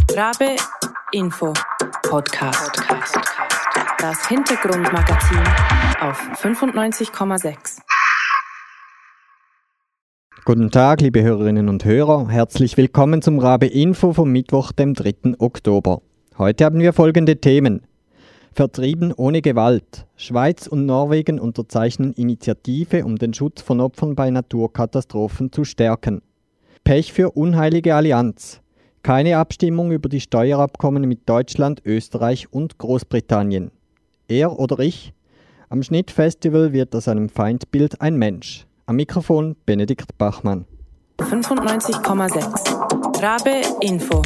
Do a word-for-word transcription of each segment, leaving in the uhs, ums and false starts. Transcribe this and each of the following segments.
Rabe Info Podcast. Das Hintergrundmagazin auf fünfundneunzig Komma sechs. Guten Tag, liebe Hörerinnen und Hörer. Herzlich willkommen zum Rabe Info vom Mittwoch, dem dritten Oktober. Heute haben wir folgende Themen. Vertrieben ohne Gewalt. Schweiz und Norwegen unterzeichnen Initiative, um den Schutz von Opfern bei Naturkatastrophen zu stärken. Pech für unheilige Allianz. Keine Abstimmung über die Steuerabkommen mit Deutschland, Österreich und Großbritannien. Er oder ich? Am Schnittfestival wird aus einem Feindbild ein Mensch. Am Mikrofon Benedikt Bachmann. fünfundneunzig Komma sechs. Rabe Info.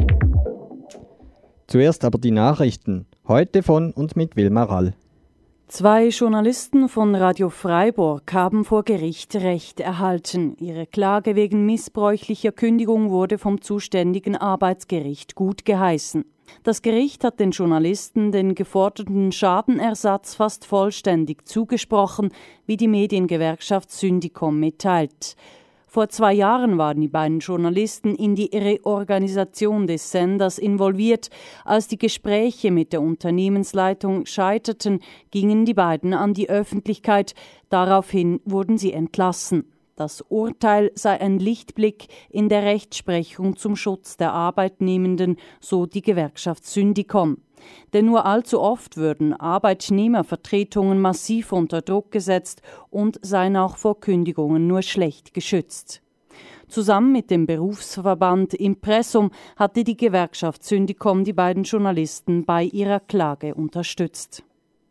Zuerst aber die Nachrichten. Heute von und mit Wilma Rall. Zwei Journalisten von Radio Freiburg haben vor Gericht Recht erhalten. Ihre Klage wegen missbräuchlicher Kündigung wurde vom zuständigen Arbeitsgericht gutgeheißen. Das Gericht hat den Journalisten den geforderten Schadenersatz fast vollständig zugesprochen, wie die Mediengewerkschaft Syndicom mitteilt. Vor zwei Jahren waren die beiden Journalisten in die Reorganisation des Senders involviert. Als die Gespräche mit der Unternehmensleitung scheiterten, gingen die beiden an die Öffentlichkeit. Daraufhin wurden sie entlassen. Das Urteil sei ein Lichtblick in der Rechtsprechung zum Schutz der Arbeitnehmenden, so die Gewerkschaft Syndicom. Denn nur allzu oft würden Arbeitnehmervertretungen massiv unter Druck gesetzt und seien auch vor Kündigungen nur schlecht geschützt. Zusammen mit dem Berufsverband Impressum hatte die Gewerkschaft Syndicom die beiden Journalisten bei ihrer Klage unterstützt.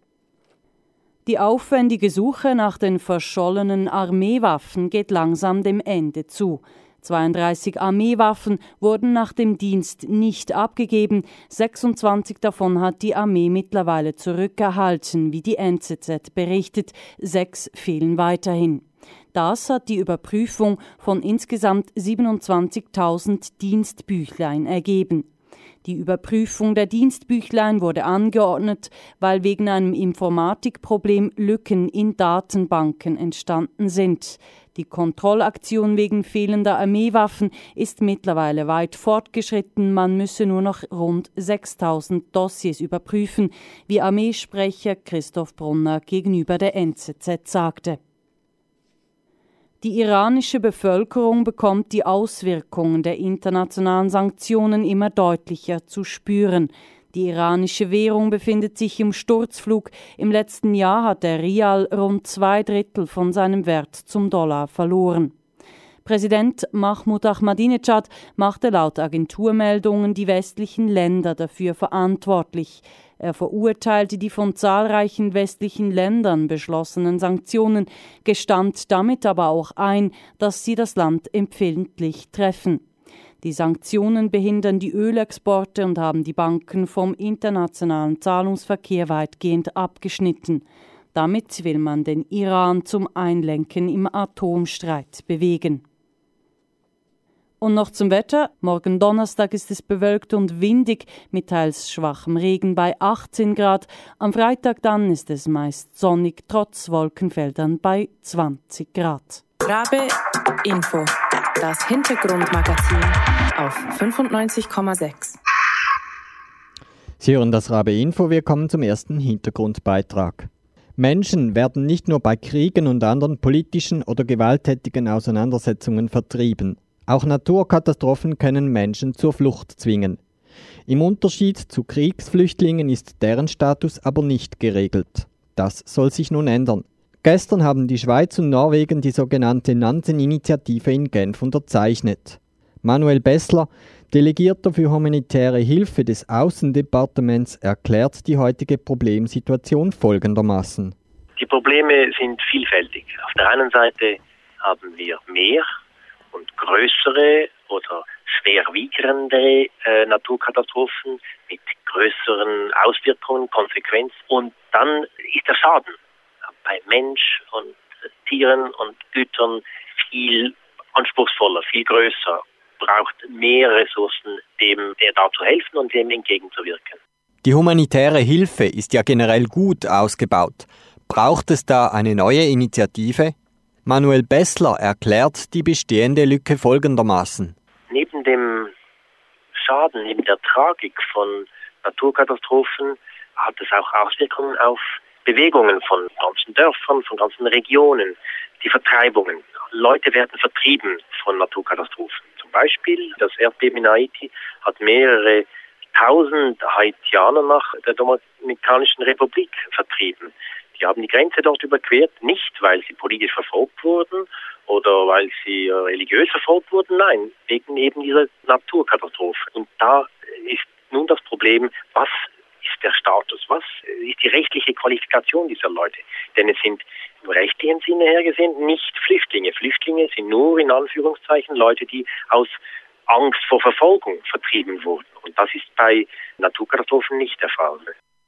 Die aufwendige Suche nach den verschollenen Armeewaffen geht langsam dem Ende zu. zweiunddreißig Armeewaffen wurden nach dem Dienst nicht abgegeben. sechsundzwanzig davon hat die Armee mittlerweile zurückerhalten, wie die N Z Z berichtet. Sechs fehlen weiterhin. Das hat die Überprüfung von insgesamt siebenundzwanzigtausend Dienstbüchlein ergeben. Die Überprüfung der Dienstbüchlein wurde angeordnet, weil wegen einem Informatikproblem Lücken in Datenbanken entstanden sind. Die Kontrollaktion wegen fehlender Armeewaffen ist mittlerweile weit fortgeschritten. Man müsse nur noch rund sechstausend Dossiers überprüfen, wie Armeesprecher Christoph Brunner gegenüber der N Z Z sagte. Die iranische Bevölkerung bekommt die Auswirkungen der internationalen Sanktionen immer deutlicher zu spüren. Die iranische Währung befindet sich im Sturzflug. Im letzten Jahr hat der Rial rund zwei Drittel von seinem Wert zum Dollar verloren. Präsident Mahmoud Ahmadinejad machte laut Agenturmeldungen die westlichen Länder dafür verantwortlich. Er verurteilte die von zahlreichen westlichen Ländern beschlossenen Sanktionen, gestand damit aber auch ein, dass sie das Land empfindlich treffen. Die Sanktionen behindern die Ölexporte und haben die Banken vom internationalen Zahlungsverkehr weitgehend abgeschnitten. Damit will man den Iran zum Einlenken im Atomstreit bewegen. Und noch zum Wetter. Morgen Donnerstag ist es bewölkt und windig mit teils schwachem Regen bei achtzehn Grad. Am Freitag dann ist es meist sonnig, trotz Wolkenfeldern bei zwanzig Grad. Rabe Info. Das Hintergrundmagazin auf fünfundneunzig Komma sechs. Sie hören das Rabe Info. Wir kommen zum ersten Hintergrundbeitrag. Menschen werden nicht nur bei Kriegen und anderen politischen oder gewalttätigen Auseinandersetzungen vertrieben. Auch Naturkatastrophen können Menschen zur Flucht zwingen. Im Unterschied zu Kriegsflüchtlingen ist deren Status aber nicht geregelt. Das soll sich nun ändern. Gestern haben die Schweiz und Norwegen die sogenannte Nansen-Initiative in Genf unterzeichnet. Manuel Bessler, Delegierter für humanitäre Hilfe des Außendepartements, erklärt die heutige Problemsituation folgendermaßen. Die Probleme sind vielfältig. Auf der einen Seite haben wir mehr und größere oder schwerwiegende äh, Naturkatastrophen mit größeren Auswirkungen, Konsequenzen. Und dann ist der Schaden bei Mensch und Tieren und Gütern viel anspruchsvoller, viel größer, braucht mehr Ressourcen, dem der da zu helfen und dem entgegenzuwirken. Die humanitäre Hilfe ist ja generell gut ausgebaut. Braucht es da eine neue Initiative? Manuel Bessler erklärt die bestehende Lücke folgendermaßen. Neben dem Schaden, neben der Tragik von Naturkatastrophen, hat es auch Auswirkungen auf Bewegungen von ganzen Dörfern, von ganzen Regionen, die Vertreibungen. Leute werden vertrieben von Naturkatastrophen. Zum Beispiel das Erdbeben in Haiti hat mehrere tausend Haitianer nach der Dominikanischen Republik vertrieben. Die haben die Grenze dort überquert, nicht weil sie politisch verfolgt wurden oder weil sie religiös verfolgt wurden, nein, wegen eben dieser Naturkatastrophe. Und da ist nun das Problem, was ist der Status, was ist die rechtliche Qualifikation dieser Leute? Denn es sind im rechtlichen Sinne her gesehen nicht Flüchtlinge. Flüchtlinge sind nur in Anführungszeichen Leute, die aus Angst vor Verfolgung vertrieben wurden. Und das ist bei Naturkatastrophen nicht der Fall.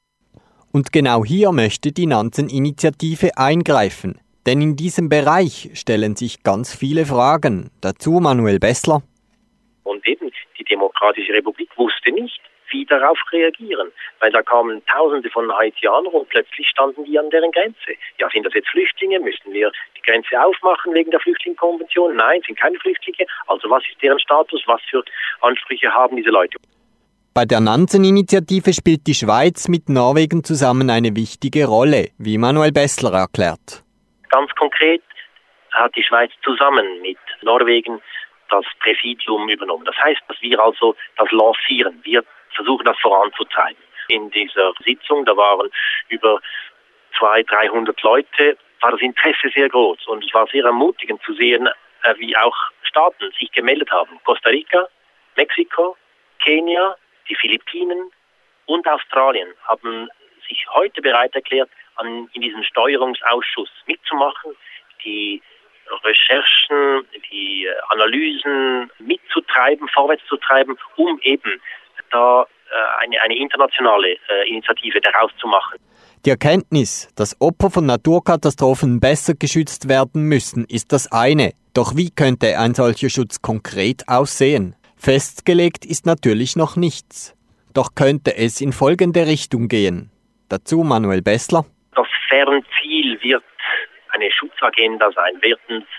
Und genau hier möchte die Nansen-Initiative eingreifen. Denn in diesem Bereich stellen sich ganz viele Fragen. Dazu Manuel Bessler. Und eben die Demokratische Republik wusste nicht, wie darauf reagieren. Weil da kamen Tausende von Haitianern und plötzlich standen die an deren Grenze. Ja, sind das jetzt Flüchtlinge? Müssen wir die Grenze aufmachen wegen der Flüchtlingskonvention? Nein, sind keine Flüchtlinge. Also was ist deren Status? Was für Ansprüche haben diese Leute? Bei der Nansen-Initiative spielt die Schweiz mit Norwegen zusammen eine wichtige Rolle, wie Manuel Bessler erklärt. Ganz konkret hat die Schweiz zusammen mit Norwegen das Präsidium übernommen. Das heißt, dass wir also das lancieren. Wir versuchen das voranzutreiben. In dieser Sitzung, da waren über zweihundert, dreihundert Leute, war das Interesse sehr groß. Und es war sehr ermutigend zu sehen, wie auch Staaten sich gemeldet haben. Costa Rica, Mexiko, Kenia, die Philippinen und Australien haben sich heute bereit erklärt, an, in diesem Steuerungsausschuss mitzumachen, die Recherchen, die Analysen mitzutreiben, vorwärts zu treiben, um eben da äh, eine, eine internationale äh, Initiative daraus zu machen. Die Erkenntnis, dass Opfer von Naturkatastrophen besser geschützt werden müssen, ist das eine. Doch wie könnte ein solcher Schutz konkret aussehen? Festgelegt ist natürlich noch nichts. Doch könnte es in folgende Richtung gehen. Dazu Manuel Bessler. Das Fernziel wird eine Schutzagenda sein, wird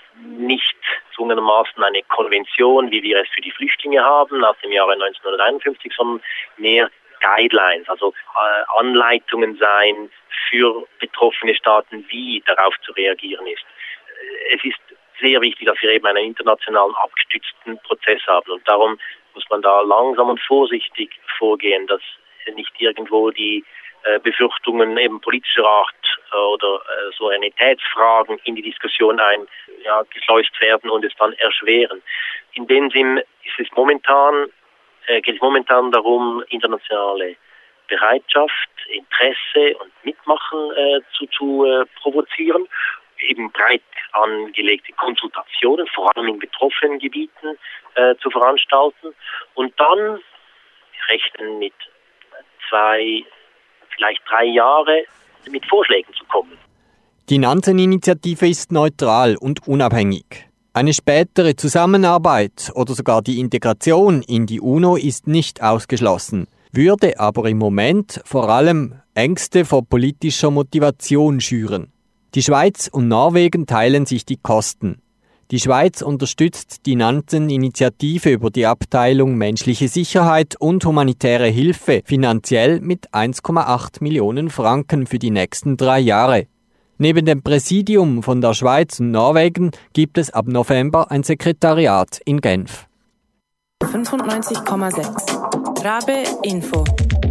nicht zwungenermaßen eine Konvention, wie wir es für die Flüchtlinge haben, aus dem Jahre neunzehnhunderteinundfünfzig, sondern mehr Guidelines, also äh, Anleitungen sein für betroffene Staaten, wie darauf zu reagieren ist. Es ist sehr wichtig, dass wir eben einen internationalen abgestützten Prozess haben und darum muss man da langsam und vorsichtig vorgehen, dass nicht irgendwo die äh, Befürchtungen eben politischer Art äh, oder äh, Souveränitätsfragen in die Diskussion ein, ja, geschleust werden und es dann erschweren. In dem Sinn ist es momentan, äh, geht es momentan darum, internationale Bereitschaft, Interesse und Mitmachen äh, zu, zu äh, provozieren, eben breit angelegte Konsultationen, vor allem in betroffenen Gebieten, äh, zu veranstalten und dann rechnen mit zwei, vielleicht drei Jahre mit Vorschlägen zu kommen. Die Nansen-Initiative ist neutral und unabhängig. Eine spätere Zusammenarbeit oder sogar die Integration in die UNO ist nicht ausgeschlossen, würde aber im Moment vor allem Ängste vor politischer Motivation schüren. Die Schweiz und Norwegen teilen sich die Kosten. Die Schweiz unterstützt die Nansen-Initiative über die Abteilung Menschliche Sicherheit und humanitäre Hilfe finanziell mit eins Komma acht Millionen Franken für die nächsten drei Jahre. Neben dem Präsidium von der Schweiz und Norwegen gibt es ab November ein Sekretariat in Genf. fünfundneunzig Komma sechs Rabe Info.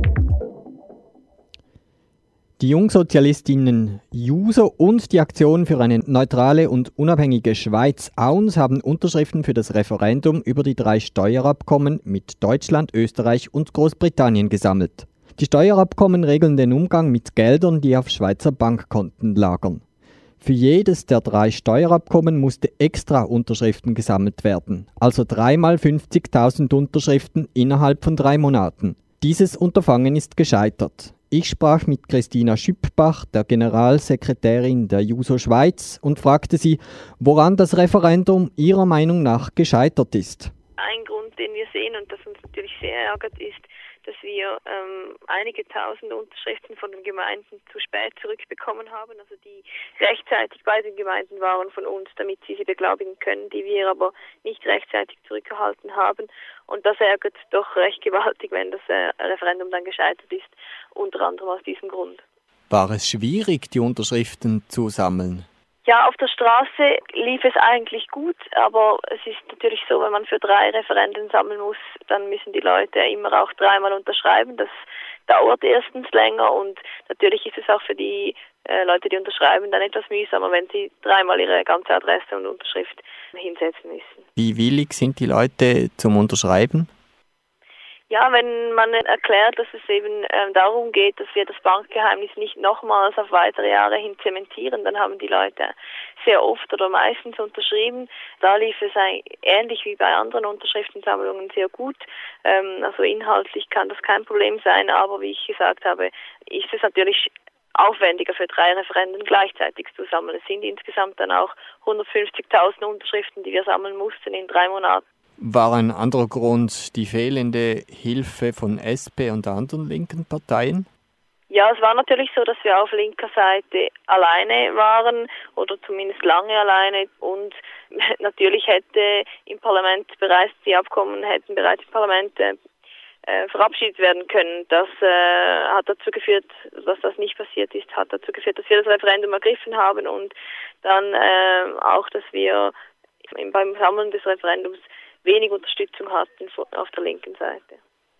Die Jungsozialistinnen JUSO und die Aktion für eine neutrale und unabhängige Schweiz A U N S haben Unterschriften für das Referendum über die drei Steuerabkommen mit Deutschland, Österreich und Großbritannien gesammelt. Die Steuerabkommen regeln den Umgang mit Geldern, die auf Schweizer Bankkonten lagern. Für jedes der drei Steuerabkommen musste extra Unterschriften gesammelt werden, also dreimal fünfzigtausend Unterschriften innerhalb von drei Monaten. Dieses Unterfangen ist gescheitert. Ich sprach mit Christina Schüppbach, der Generalsekretärin der JUSO Schweiz, und fragte sie, woran das Referendum ihrer Meinung nach gescheitert ist. Ein Grund den wir sehen und das uns natürlich sehr ärgert, ist, dass wir ähm, einige tausend Unterschriften von den Gemeinden zu spät zurückbekommen haben, also die rechtzeitig bei den Gemeinden waren von uns, damit sie sie beglaubigen können, die wir aber nicht rechtzeitig zurückgehalten haben. Und das ärgert doch recht gewaltig, wenn das äh, Referendum dann gescheitert ist, unter anderem aus diesem Grund. War es schwierig, die Unterschriften zu sammeln? Ja, auf der Straße lief es eigentlich gut, aber es ist natürlich so, wenn man für drei Referenden sammeln muss, dann müssen die Leute immer auch dreimal unterschreiben. Das dauert erstens länger und natürlich ist es auch für die äh, Leute, die unterschreiben, dann etwas mühsamer, wenn sie dreimal ihre ganze Adresse und Unterschrift hinsetzen müssen. Wie willig sind die Leute zum Unterschreiben? Ja, wenn man erklärt, dass es eben ähm, darum geht, dass wir das Bankgeheimnis nicht nochmals auf weitere Jahre hin zementieren, dann haben die Leute sehr oft oder meistens unterschrieben. Da lief es ähnlich wie bei anderen Unterschriftensammlungen sehr gut. Ähm, also inhaltlich kann das kein Problem sein, aber wie ich gesagt habe, ist es natürlich aufwendiger für drei Referenden gleichzeitig zu sammeln. Es sind insgesamt dann auch hundertfünfzigtausend Unterschriften, die wir sammeln mussten in drei Monaten. War ein anderer Grund die fehlende Hilfe von S P und anderen linken Parteien? Ja, es war natürlich so, dass wir auf linker Seite alleine waren oder zumindest lange alleine und natürlich hätte im Parlament bereits die Abkommen hätten bereits im Parlament äh, verabschiedet werden können. Das äh, hat dazu geführt, dass das nicht passiert ist, hat dazu geführt, dass wir das Referendum ergriffen haben und dann äh, auch, dass wir beim Sammeln des Referendums wenig Unterstützung hatten auf der linken Seite.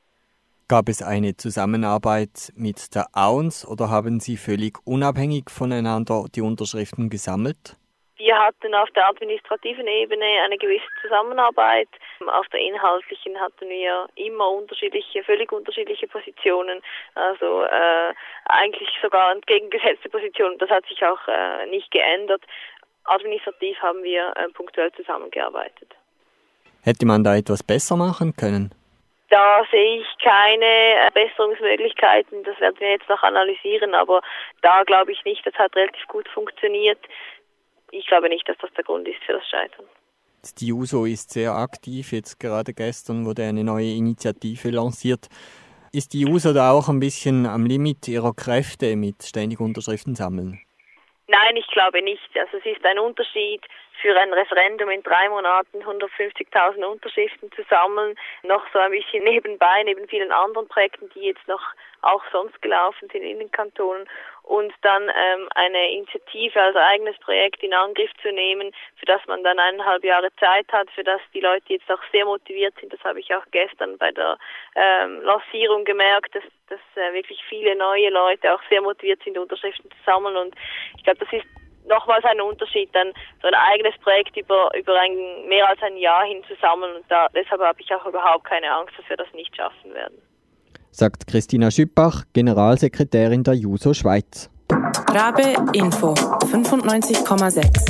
Gab es eine Zusammenarbeit mit der A U N S oder haben Sie völlig unabhängig voneinander die Unterschriften gesammelt? Wir hatten auf der administrativen Ebene eine gewisse Zusammenarbeit. Auf der inhaltlichen hatten wir immer unterschiedliche, völlig unterschiedliche Positionen, also äh, eigentlich sogar entgegengesetzte Positionen. Das hat sich auch äh, nicht geändert. Administrativ haben wir äh, punktuell zusammengearbeitet. Hätte man da etwas besser machen können? Da sehe ich keine Besserungsmöglichkeiten. Das werden wir jetzt noch analysieren, aber da glaube ich nicht, das hat relativ gut funktioniert. Ich glaube nicht, dass das der Grund ist für das Scheitern. Die Juso ist sehr aktiv. Jetzt gerade gestern wurde eine neue Initiative lanciert. Ist die Juso da auch ein bisschen am Limit ihrer Kräfte mit ständig Unterschriften sammeln? Nein, ich glaube nicht. Also es ist ein Unterschied, für ein Referendum in drei Monaten hundertfünfzigtausend Unterschriften zu sammeln, noch so ein bisschen nebenbei, neben vielen anderen Projekten, die jetzt noch auch sonst gelaufen sind in den Kantonen, und dann ähm, eine Initiative als eigenes Projekt in Angriff zu nehmen, für das man dann eineinhalb Jahre Zeit hat, für das die Leute jetzt auch sehr motiviert sind. Das habe ich auch gestern bei der ähm, Lancierung gemerkt, dass, dass äh, wirklich viele neue Leute auch sehr motiviert sind, Unterschriften zu sammeln, und ich glaube, das ist nochmals ein Unterschied, dann so ein eigenes Projekt über über ein, mehr als ein Jahr hin zu sammeln, und da, deshalb habe ich auch überhaupt keine Angst, dass wir das nicht schaffen werden. Sagt Christina Schüppach, Generalsekretärin der Juso Schweiz. Rabe Info fünfundneunzig Komma sechs.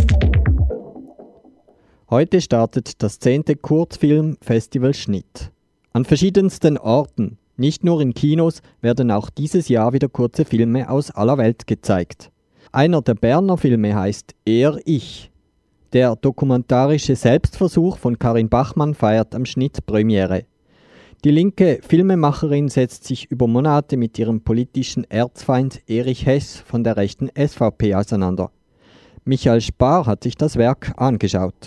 Heute startet das zehnte Kurzfilmfestival Schnitt. An verschiedensten Orten, nicht nur in Kinos, werden auch dieses Jahr wieder kurze Filme aus aller Welt gezeigt. Einer der Berner Filme heißt Er, ich. Der dokumentarische Selbstversuch von Karin Bachmann feiert am Schnitt Premiere. Die linke Filmemacherin setzt sich über Monate mit ihrem politischen Erzfeind Erich Hess von der rechten S V P auseinander. Michael Spar hat sich das Werk angeschaut.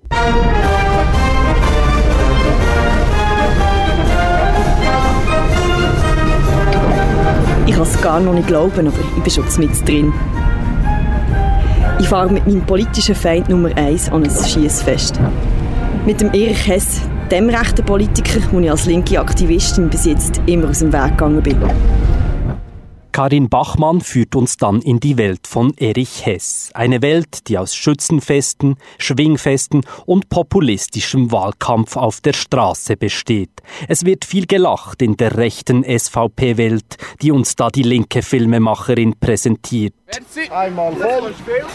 Ich kann es gar noch nicht glauben, aber ich bin schon mit drin. Ich fahre mit meinem politischen Feind Nummer eins an ein Schiessfest. Mit dem Erich Hess, dem rechten Politiker, wo ich als linke Aktivistin bis jetzt immer aus dem Weg gegangen bin. Karin Bachmann führt uns dann in die Welt von Erich Hess. Eine Welt, die aus Schützenfesten, Schwingfesten und populistischem Wahlkampf auf der Straße besteht. Es wird viel gelacht in der rechten S V P-Welt, die uns da die linke Filmemacherin präsentiert. Merci. Einmal voll.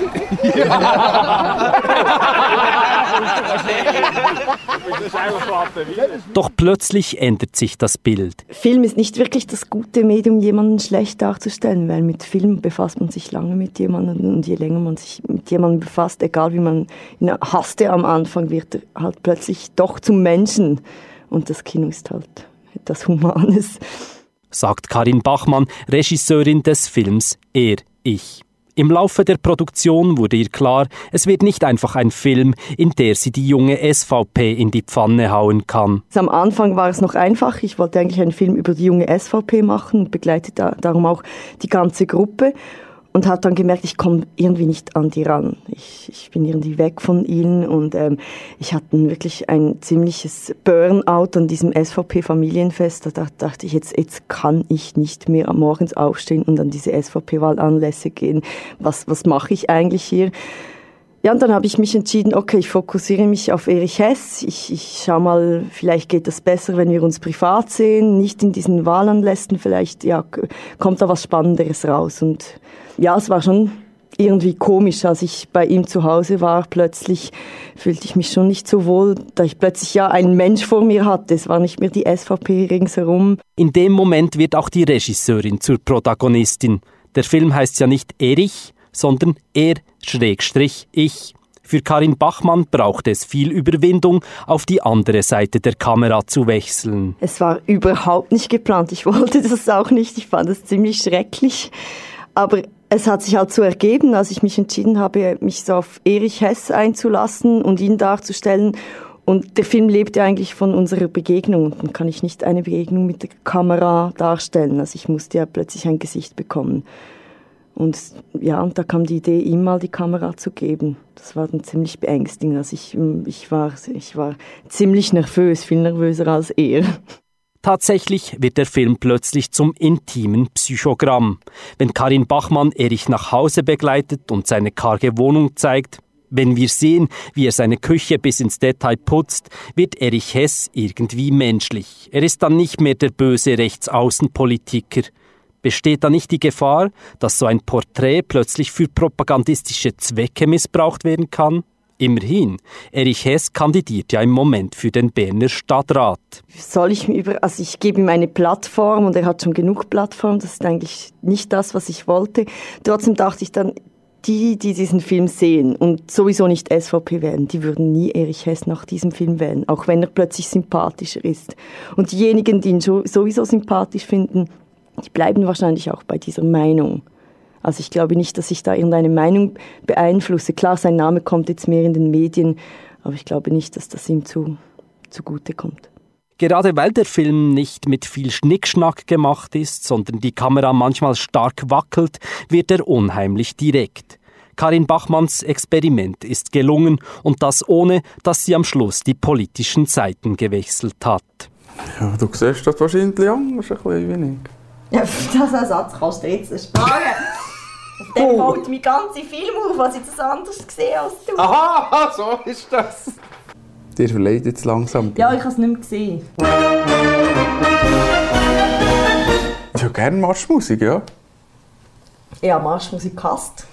Doch plötzlich ändert sich das Bild. Film ist nicht wirklich das gute Medium, jemanden schlecht darzustellen, weil mit Film befasst man sich lange mit jemandem, und je länger man sich mit jemandem befasst, egal wie man ihn hasste am Anfang, wird er halt plötzlich doch zum Menschen. Und das Kino ist halt etwas Humanes. Sagt Karin Bachmann, Regisseurin des Films Er, ich. Im Laufe der Produktion wurde ihr klar, es wird nicht einfach ein Film, in der sie die junge S V P in die Pfanne hauen kann. Am Anfang war es noch einfach. Ich wollte eigentlich einen Film über die junge S V P machen und begleite da, darum auch die ganze Gruppe. Und habe dann gemerkt, ich komme irgendwie nicht an die ran. Ich, ich bin irgendwie weg von ihnen und ähm, ich hatte wirklich ein ziemliches Burnout an diesem S V P-Familienfest. Da dachte ich, jetzt, jetzt kann ich nicht mehr morgens aufstehen und an diese S V P-Wahlanlässe gehen. Was, was mache ich eigentlich hier? Ja, und dann habe ich mich entschieden, okay, ich fokussiere mich auf Erich Hess. Ich, ich schau mal, vielleicht geht das besser, wenn wir uns privat sehen, nicht in diesen Wahlanlässen. Vielleicht ja, kommt da was Spannenderes raus. Und ja, es war schon irgendwie komisch, als ich bei ihm zu Hause war. Plötzlich fühlte ich mich schon nicht so wohl, da ich plötzlich ja einen Mensch vor mir hatte. Es war nicht mehr die S V P ringsherum. In dem Moment wird auch die Regisseurin zur Protagonistin. Der Film heißt ja nicht Erich, sondern Er Schrägstrich Ich. Für Karin Bachmann braucht es viel Überwindung, auf die andere Seite der Kamera zu wechseln. Es war überhaupt nicht geplant. Ich wollte das auch nicht. Ich fand es ziemlich schrecklich. Aber es hat sich halt so ergeben, als ich mich entschieden habe, mich so auf Erich Hess einzulassen und ihn darzustellen. Und der Film lebt ja eigentlich von unserer Begegnung. Und dann kann ich nicht eine Begegnung mit der Kamera darstellen. Also ich musste ja plötzlich ein Gesicht bekommen. Und ja, und da kam die Idee, ihm mal die Kamera zu geben. Das war dann ziemlich beängstigend. Also ich, ich, war, ich war ziemlich nervös, viel nervöser als er. Tatsächlich wird der Film plötzlich zum intimen Psychogramm. Wenn Karin Bachmann Erich nach Hause begleitet und seine karge Wohnung zeigt, wenn wir sehen, wie er seine Küche bis ins Detail putzt, wird Erich Hess irgendwie menschlich. Er ist dann nicht mehr der böse Rechtsaußenpolitiker. Besteht da nicht die Gefahr, dass so ein Porträt plötzlich für propagandistische Zwecke missbraucht werden kann? Immerhin, Erich Hess kandidiert ja im Moment für den Berner Stadtrat. Soll ich mir über, also ich gebe ihm eine Plattform und er hat schon genug Plattform, das ist eigentlich nicht das, was ich wollte. Trotzdem dachte ich dann, die, die diesen Film sehen und sowieso nicht S V P wählen, die würden nie Erich Hess nach diesem Film wählen, auch wenn er plötzlich sympathischer ist. Und diejenigen, die ihn sowieso sympathisch finden, die bleiben wahrscheinlich auch bei dieser Meinung. Also ich glaube nicht, dass ich da irgendeine Meinung beeinflusse. Klar, sein Name kommt jetzt mehr in den Medien, aber ich glaube nicht, dass das ihm zu, zugute kommt. Gerade weil der Film nicht mit viel Schnickschnack gemacht ist, sondern die Kamera manchmal stark wackelt, wird er unheimlich direkt. Karin Bachmanns Experiment ist gelungen und das ohne, dass sie am Schluss die politischen Seiten gewechselt hat. Ja, du siehst das wahrscheinlich anders ein bisschen wie ich. Ja, das ein Satz kannst du jetzt sparen. Auf dem baut mein ganzer Film auf, was ich das anders sehe als du. Aha, so ist das. Dir verleiht jetzt langsam. Ja, ich habe es nicht mehr gesehen. Ich höre gerne Marschmusik, ja? Ja, Marschmusik passt.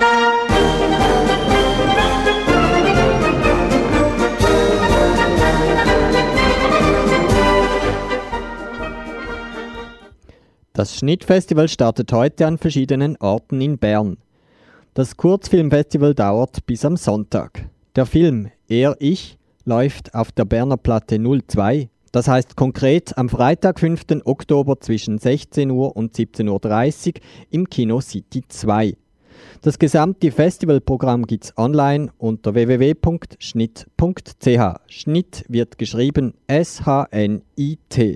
Das Schnittfestival startet heute an verschiedenen Orten in Bern. Das Kurzfilmfestival dauert bis am Sonntag. Der Film Er, ich läuft auf der Berner Platte null zwei. Das heißt konkret am Freitag, fünften Oktober zwischen sechzehn Uhr und siebzehn Uhr dreißig im Kino City zwei. Das gesamte Festivalprogramm gibt's online unter w w w punkt schnitt punkt c h. Schnitt wird geschrieben S H N I T.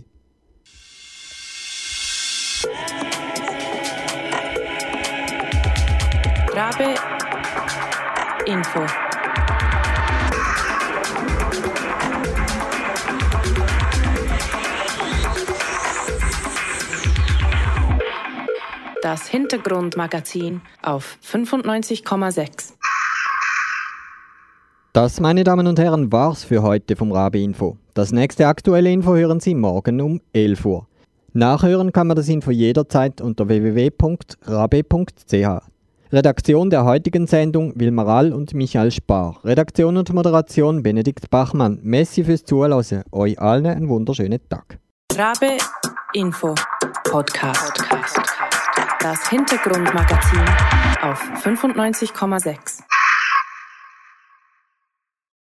Rabe Info. Das Hintergrundmagazin auf fünfundneunzig Komma sechs. Das, meine Damen und Herren, war's für heute vom Rabe Info. Das nächste aktuelle Info hören Sie morgen um elf Uhr. Nachhören kann man das Info jederzeit unter w w w punkt rabe punkt c h. Redaktion der heutigen Sendung Wilmar All und Michael Spar. Redaktion und Moderation Benedikt Bachmann. Messi fürs Zuhören. Euch allen einen wunderschönen Tag. Rabe Info Podcast. Das Hintergrundmagazin auf fünfundneunzig Komma sechs.